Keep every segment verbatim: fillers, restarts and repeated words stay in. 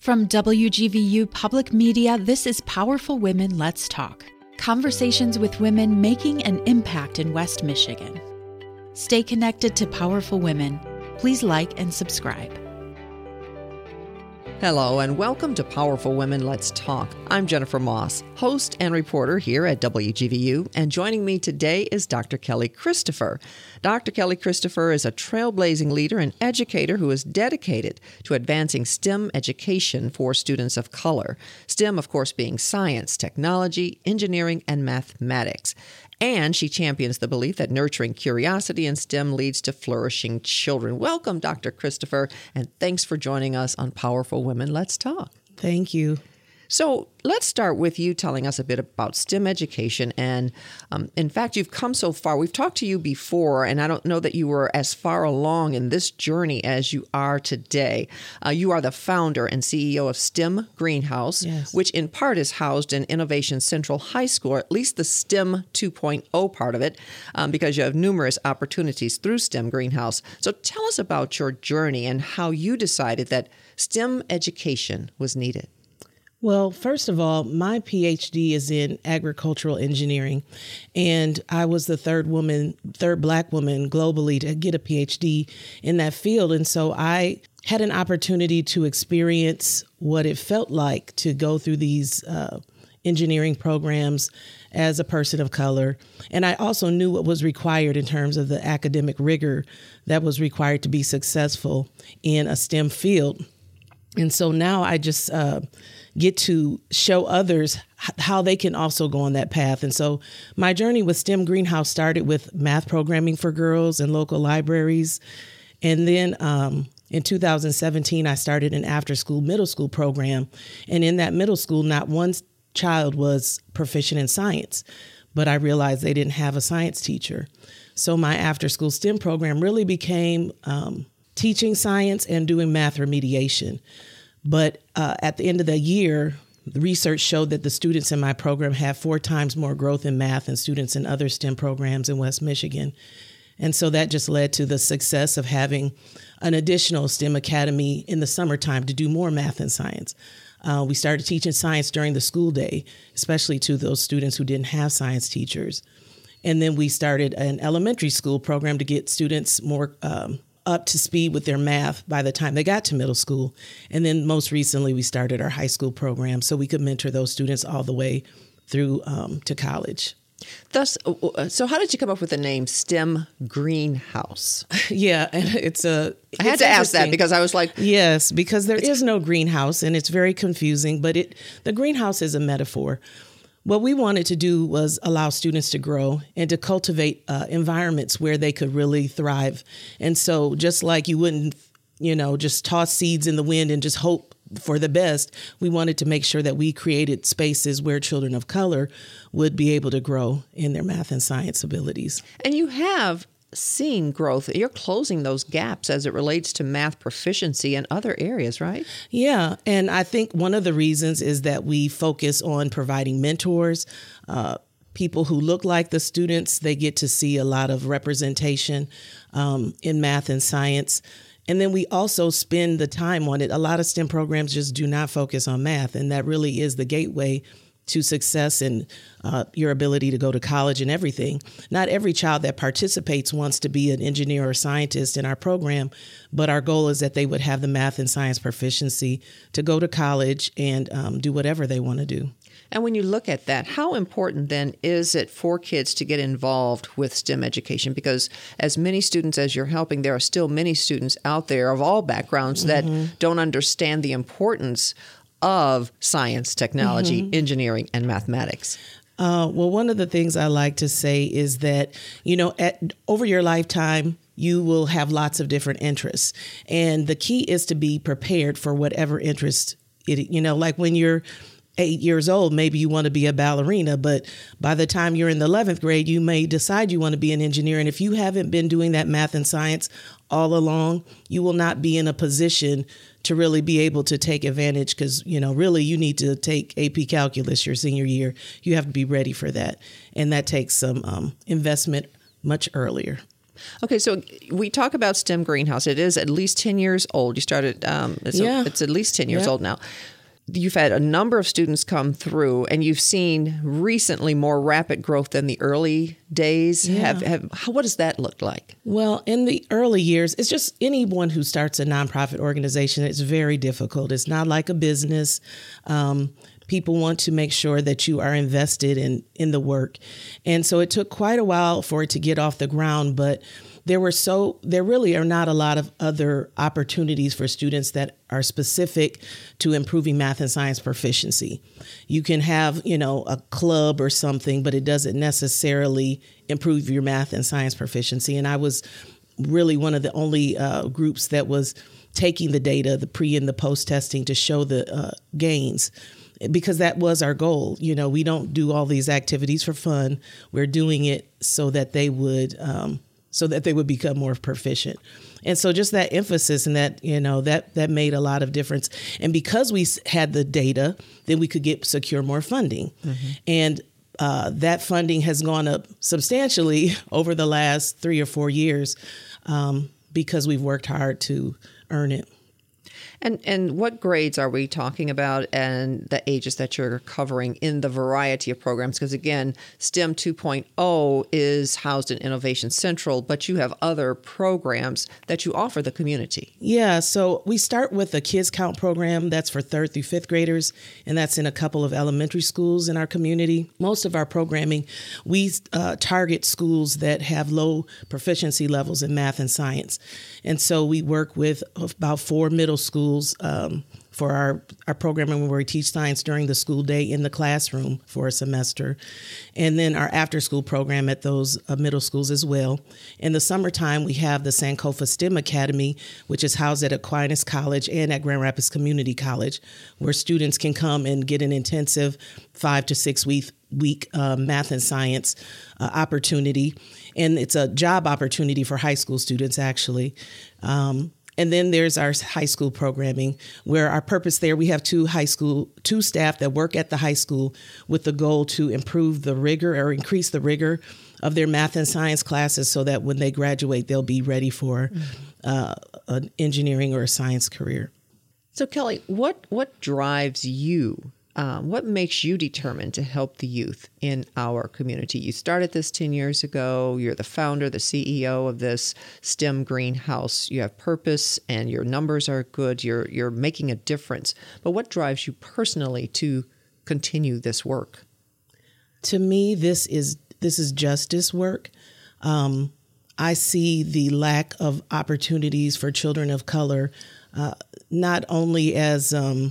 From W G V U Public Media, this is Powerful Women Let's Talk. Conversations with women making an impact in West Michigan. Stay connected to Powerful Women. Please like and subscribe. Hello and welcome to Powerful Women Let's Talk. I'm Jennifer Moss, host and reporter here at W G V U, and joining me today is Doctor Kelly Christopher. Doctor Kelly Christopher is a trailblazing leader and educator who is dedicated to advancing STEM education for students of color. STEM, of course, being science, technology, engineering, and mathematics. And she champions the belief that nurturing curiosity in STEM leads to flourishing children. Welcome, Doctor Christopher, and thanks for joining us on Powerful Women Let's Talk. Thank you. So let's start with you telling us a bit about STEM education. And um, in fact, you've come so far. We've talked to you before, and I don't know that you were as far along in this journey as you are today. Uh, you are the founder and C E O of STEM Greenhouse, yes. which in part is housed in Innovation Central High School, or at least the STEM two point oh part of it, um, because you have numerous opportunities through STEM Greenhouse. So tell us about your journey and how you decided that STEM education was needed. Well, first of all, my P H D is in agricultural engineering, and I was the third woman, third Black woman globally to get a P H D in that field. And so I had an opportunity to experience what it felt like to go through these uh, engineering programs as a person of color. And I also knew what was required in terms of the academic rigor that was required to be successful in a STEM field. And so now I just uh, get to show others h- how they can also go on that path. And so my journey with STEM Greenhouse started with math programming for girls in local libraries. And then um, in two thousand seventeen, I started an after-school middle school program. And in that middle school, not one child was proficient in science, but I realized they didn't have a science teacher. So my after-school STEM program really became um, teaching science and doing math remediation. But uh, at the end of the year, the research showed that the students in my program have four times more growth in math than students in other STEM programs in West Michigan. And so that just led to the success of having an additional STEM academy in the summertime to do more math and science. Uh, we started teaching science during the school day, especially to those students who didn't have science teachers. And then we started an elementary school program to get students more um, up to speed with their math by the time they got to middle school. And then most recently, we started our high school program so we could mentor those students all the way through um, to college. Thus, so how did you come up with the name STEM Greenhouse? Yeah, and it's a. I had it's to ask that because I was like, yes, because there is no greenhouse, and it's very confusing. But it the greenhouse is a metaphor. What we wanted to do was allow students to grow and to cultivate uh, environments where they could really thrive. And so just like you wouldn't, you know, just toss seeds in the wind and just hope for the best, we wanted to make sure that we created spaces where children of color would be able to grow in their math and science abilities. And you have seen growth. You're closing those gaps as it relates to math proficiency in other areas, right? Yeah. And I think one of the reasons is that we focus on providing mentors, uh, people who look like the students. They get to see a lot of representation um, in math and science. And then we also spend the time on it. A lot of STEM programs just do not focus on math, and that really is the gateway to success and uh, your ability to go to college and everything. Not every child that participates wants to be an engineer or scientist in our program, but our goal is that they would have the math and science proficiency to go to college and um, do whatever they want to do. And when you look at that, how important then is it for kids to get involved with STEM education? Because as many students as you're helping, there are still many students out there of all backgrounds mm-hmm. that don't understand the importance of science, technology, mm-hmm. engineering, and mathematics. Uh, well, one of the things I like to say is that, you know, at, over your lifetime, you will have lots of different interests. And the key is to be prepared for whatever interest it, you know, like when you're eight years old, maybe you want to be a ballerina, but by the time you're in the eleventh grade, you may decide you want to be an engineer. And if you haven't been doing that math and science all along, you will not be in a position to really be able to take advantage because, you know, really you need to take A P Calculus your senior year. You have to be ready for that. And that takes some um, investment much earlier. Okay, so we talk about STEM Greenhouse. It is at least ten years old. You started, um, it's, yeah. a, it's at least ten years yeah. old now. You've had a number of students come through, and you've seen recently more rapid growth than the early days. Yeah. Have, have how, what does that look like? Well, in the early years, it's just anyone who starts a nonprofit organization, it's very difficult. It's not like a business. Um, people want to make sure that you are invested in, in the work. And so it took quite a while for it to get off the ground, but there were so there really are not a lot of other opportunities for students that are specific to improving math and science proficiency. You can have, you know, a club or something, but it doesn't necessarily improve your math and science proficiency. And I was really one of the only uh, groups that was taking the data, the pre and the post testing, to show the uh, gains, because that was our goal. You know, we don't do all these activities for fun. We're doing it so that they would um, so that they would become more proficient. And so just that emphasis and that, you know, that that made a lot of difference. And because we had the data, then we could get secure more funding. Mm-hmm. And uh, that funding has gone up substantially over the last three or four years um, because we've worked hard to earn it. And and what grades are we talking about, and the ages that you're covering in the variety of programs? Because again, STEM two point oh is housed in Innovation Central, but you have other programs that you offer the community. Yeah, so we start with a Kids Count program that's for third through fifth graders, and that's in a couple of elementary schools in our community. Most of our programming, we uh, target schools that have low proficiency levels in math and science. And so we work with about four middle schools Um, for our, our programming where we teach science during the school day in the classroom for a semester. And then our after-school program at those uh, middle schools as well. In the summertime, we have the Sankofa STEM Academy, which is housed at Aquinas College and at Grand Rapids Community College, where students can come and get an intensive five to six week week uh, math and science uh, opportunity. And it's a job opportunity for high school students, actually. Um, And then there's our high school programming, where our purpose there, we have two high school, two staff that work at the high school with the goal to improve the rigor or increase the rigor of their math and science classes so that when they graduate, they'll be ready for uh, an engineering or a science career. So Kelly, what what drives you? Um, what makes you determined to help the youth in our community? You started this ten years ago. You're the founder, the C E O of this STEM Greenhouse. You have purpose and your numbers are good. You're you're making a difference. But what drives you personally to continue this work? To me, this is this is justice work. Um, I see the lack of opportunities for children of color, uh, not only as um,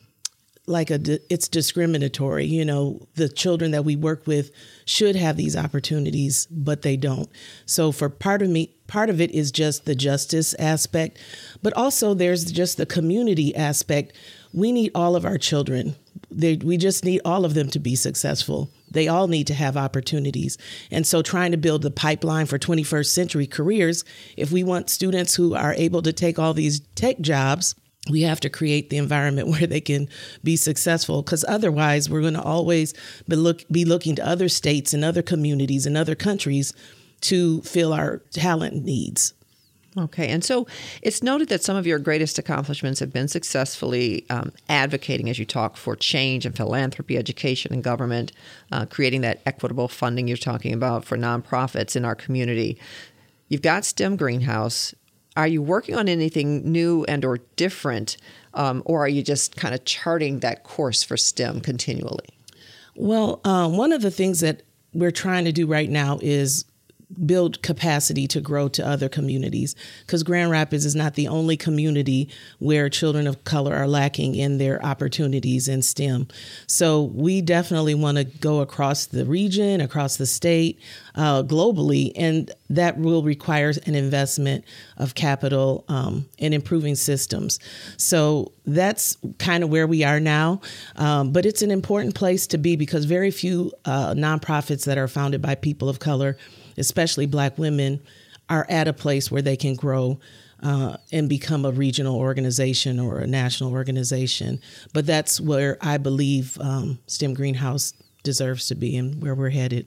like a, it's discriminatory. You know, the children that we work with should have these opportunities, but they don't. So for part of me, part of it is just the justice aspect, but also there's just the community aspect. We need all of our children. They, we just need all of them to be successful. They all need to have opportunities. And so trying to build the pipeline for twenty-first century careers, if we want students who are able to take all these tech jobs, we have to create the environment where they can be successful, because otherwise we're going to always be, look, be looking to other states and other communities and other countries to fill our talent needs. Okay. And so it's noted that some of your greatest accomplishments have been successfully um, advocating, as you talk, for change and philanthropy, education, and government, uh, creating that equitable funding you're talking about for nonprofits in our community. You've got STEM Greenhouse. Are you working on anything new and or different, um, or are you just kind of charting that course for STEM continually? Well, um, one of the things that we're trying to do right now is build capacity to grow to other communities, because Grand Rapids is not the only community where children of color are lacking in their opportunities in STEM. So we definitely want to go across the region, across the state, uh, globally, and that will require an investment of capital um, in improving systems. So that's kind of where we are now. Um, but it's an important place to be, because very few uh, nonprofits that are founded by people of color, especially Black women, are at a place where they can grow uh, and become a regional organization or a national organization. But that's where I believe um, STEM Greenhouse deserves to be and where we're headed.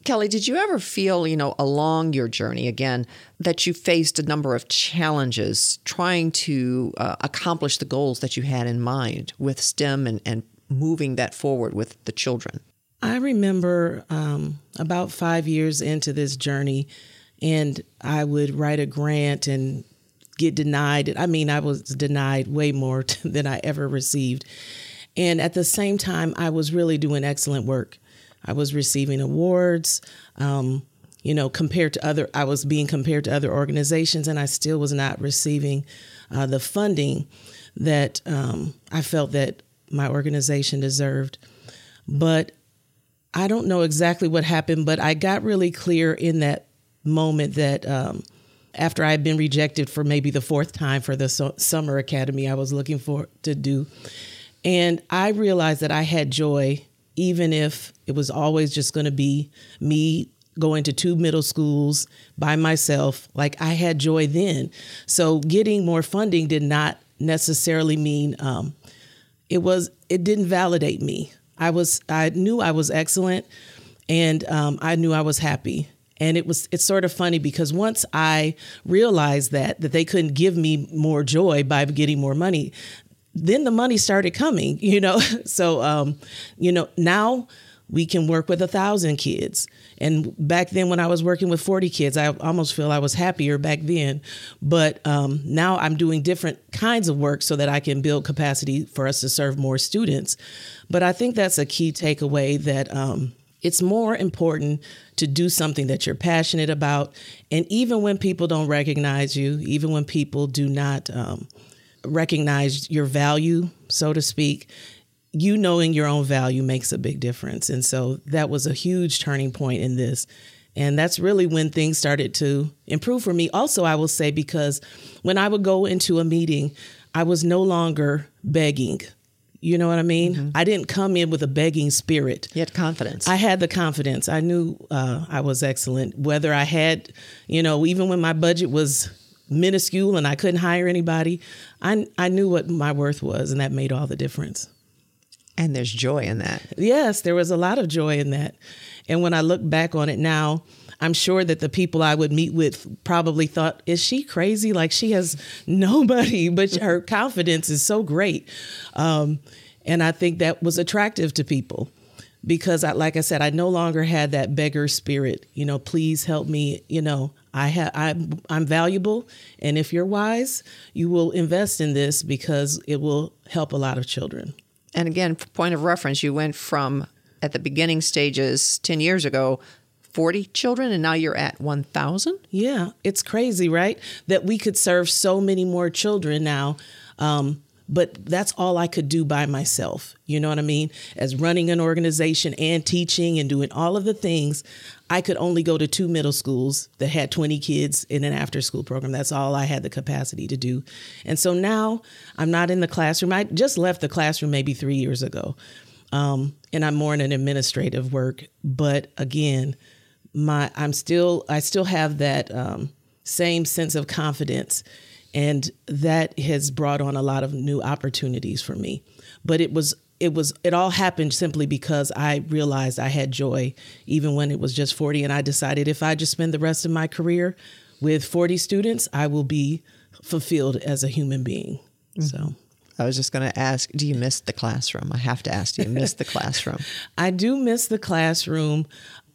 Kelly, did you ever feel, you know, along your journey, again, that you faced a number of challenges trying to uh, accomplish the goals that you had in mind with STEM and, and moving that forward with the children? I remember um, about five years into this journey, and I would write a grant and get denied. I mean, I was denied way more than I ever received. And at the same time, I was really doing excellent work. I was receiving awards, um, you know, compared to other, I was being compared to other organizations, and I still was not receiving uh, the funding that um, I felt that my organization deserved. But I don't know exactly what happened, but I got really clear in that moment that um, after I had been rejected for maybe the fourth time for the so- summer academy I was looking for to do, and I realized that I had joy, even if it was always just going to be me going to two middle schools by myself. Like, I had joy then. So getting more funding did not necessarily mean um, it was, it didn't validate me. I was, I knew I was excellent, and um, I knew I was happy. And it was, it's sort of funny because once I realized that, that they couldn't give me more joy by getting more money, then the money started coming, you know? So, um, you know, now we can work with a thousand kids. And back then when I was working with forty kids, I almost feel I was happier back then. But um, now I'm doing different kinds of work so that I can build capacity for us to serve more students. But I think that's a key takeaway, that um, it's more important to do something that you're passionate about. And even when people don't recognize you, even when people do not um, recognize your value, so to speak, you knowing your own value makes a big difference. And so that was a huge turning point in this. And that's really when things started to improve for me. Also, I will say, because when I would go into a meeting, I was no longer begging. You know what I mean? Mm-hmm. I didn't come in with a begging spirit. You had confidence. I had the confidence. I knew uh, I was excellent. Whether I had, you know, even when my budget was minuscule and I couldn't hire anybody, I I knew what my worth was, and that made all the difference. And there's joy in that. Yes, there was a lot of joy in that. And when I look back on it now, I'm sure that the people I would meet with probably thought, is she crazy? Like, she has nobody, but her confidence is so great. Um, and I think that was attractive to people because, I, like I said, I no longer had that beggar spirit. You know, please help me. You know, I ha- I'm, I'm valuable. And if you're wise, you will invest in this because it will help a lot of children. And again, for point of reference, you went from, at the beginning stages ten years ago, forty children, and now you're at one thousand? Yeah, it's crazy, right? That we could serve so many more children now. Um, but that's all I could do by myself. You know what I mean? As running an organization and teaching and doing all of the things, I could only go to two middle schools that had twenty kids in an after school program. That's all I had the capacity to do. And so now I'm not in the classroom. I just left the classroom maybe three years ago. Um, and I'm more in an administrative work. But again, my I'm still I still have that um, same sense of confidence. And that has brought on a lot of new opportunities for me. But it was it was it all happened simply because I realized I had joy, even when it was just forty. And I decided if I just spend the rest of my career with forty students, I will be fulfilled as a human being. Mm-hmm. So I was just going to ask, do you miss the classroom? I have to ask, do you miss the classroom? I do miss the classroom.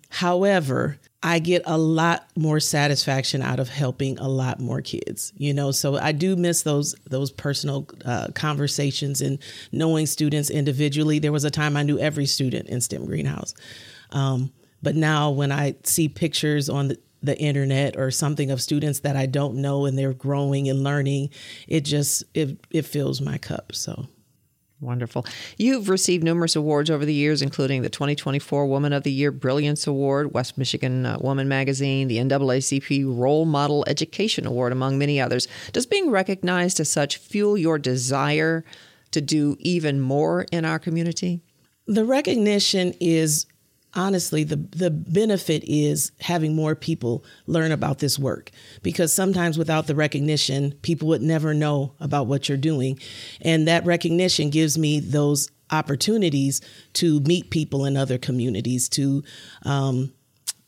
However, I get a lot more satisfaction out of helping a lot more kids, you know, so I do miss those those personal uh, conversations and knowing students individually. There was a time I knew every student in STEM Greenhouse. Um, but now when I see pictures on the, the internet or something of students that I don't know and they're growing and learning, it just it, it fills my cup. So. Wonderful. You've received numerous awards over the years, including the twenty twenty-four Woman of the Year Brilliance Award, West Michigan uh, Woman Magazine, the N double A C P Role Model Education Award, among many others. Does being recognized as such fuel your desire to do even more in our community? The recognition is, honestly, the, the benefit is having more people learn about this work, because sometimes without the recognition, people would never know about what you're doing. And that recognition gives me those opportunities to meet people in other communities, to um,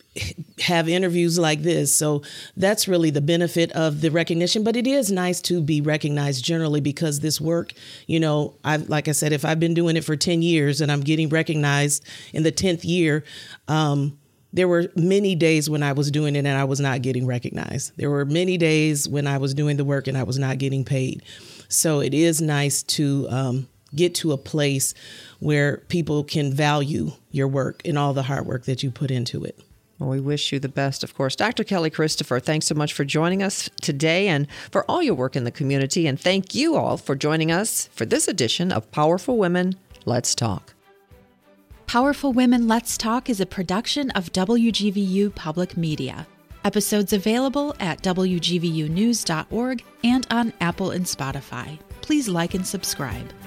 have interviews like this. So that's really the benefit of the recognition. But it is nice to be recognized generally, because this work, you know, I've, like I said, if I've been doing it for ten years and I'm getting recognized in the tenth year, um, there were many days when I was doing it and I was not getting recognized. There were many days when I was doing the work and I was not getting paid. So it is nice to um, get to a place where people can value your work and all the hard work that you put into it. Well, we wish you the best, of course. Doctor Kelly Christopher, thanks so much for joining us today and for all your work in the community. And thank you all for joining us for this edition of Powerful Women, Let's Talk. Powerful Women Let's Talk is a production of W G V U Public Media. Episodes available at W G V U news dot org and on Apple and Spotify. Please like and subscribe.